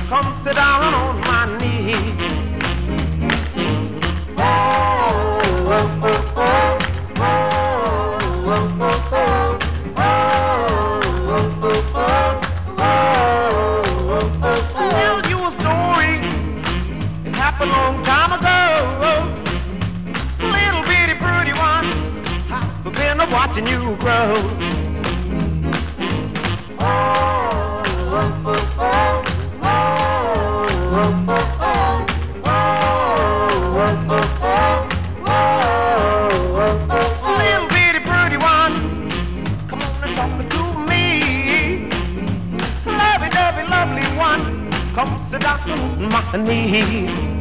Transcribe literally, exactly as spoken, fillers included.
come sit down on my knee. Oh, oh, oh, oh, oh, oh, oh, oh, oh, oh, oh. Tell you a story, it happened a long time ago. Little bitty pretty one, I've been watching you grow. Oh, oh, oh, oh, oh, oh, oh, oh, oh, oh, oh. Little bitty pretty one, come on and talk to me. Lovey, dovey, lovely one, come sit down on my knee.